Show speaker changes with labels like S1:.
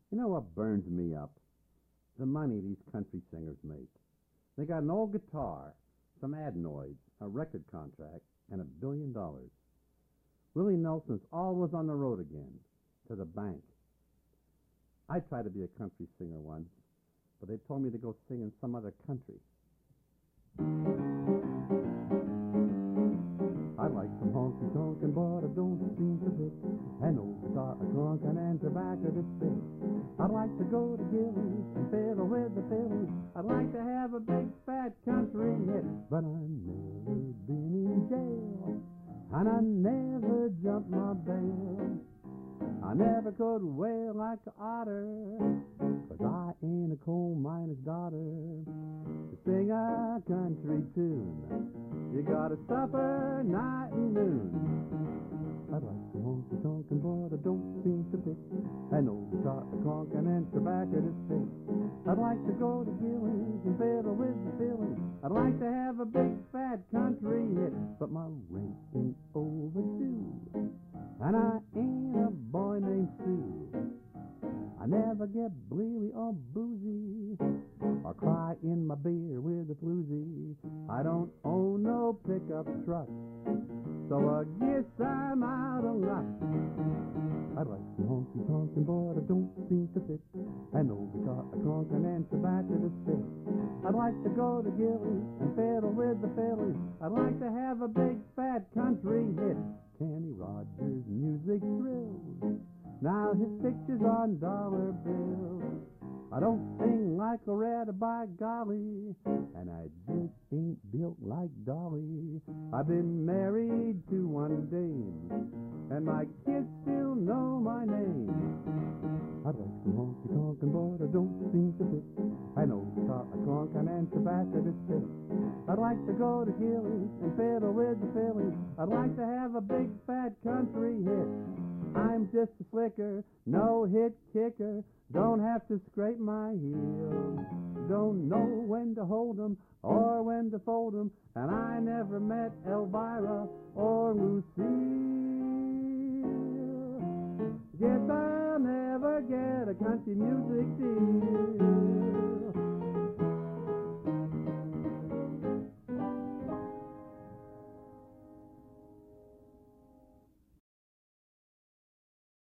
S1: You know what burns me up? The money these country singers make. They got an old guitar, some adenoids, a record contract, and $1 billion. Willie Nelson's always on the road again, to the bank. I tried to be a country singer once, but they told me to go sing in some other country. I like some honky-tonkin', but I don't seem to fit. An old guitar a-clunkin' and tobacco to spit. I'd like to go to Gillies and fiddle with the fillies. I'd like to have a big fat country hit, but I've never been in jail, and I never jumped my bail. I never could wail like an otter, 'cause I ain't a coal miner's daughter. To sing a country tune, you gotta suffer night and noon. I'd like some honky-tonkin', but I don't seem to fit. An old guitar a-clunkin' and tobacco to spit. I'd like to go to Gillies and fiddle with the fillies. I'd like to have a big fat country hit, but my rent ain't overdue, and I ain't a boy named Sue. I never get bleary or boozy, or cry in my beer with a floozy. I don't own no pickup truck, so I guess I'm out of luck. I'd like some honky-tonkin', but I don't seem to fit. An old guitar a-clunkin' and tobacco to spit. I'd like to go to Gillies and fiddle with the fillies. I'd like to have a big fat country hit. Kenny Rogers' music thrills, now his picture's on dollar bills. I don't sing like Loretta, by golly, and I just ain't built like Dolly. I've been married to one dame, and my kids still know my name. I'd like some honky-tonkin', but I don't seem to fit. An old guitar a-clunkin' and tobacco to spit. I'd like to go to Gillies and fiddle with the fillies. I'd like to have a big fat country hit. I'm just a slicker, no hit kicker. Don't have to scrape my heels. Don't know when to hold 'em or when to fold 'em. And I never met Elvira or Lucille. Guess I'll never get a country music deal.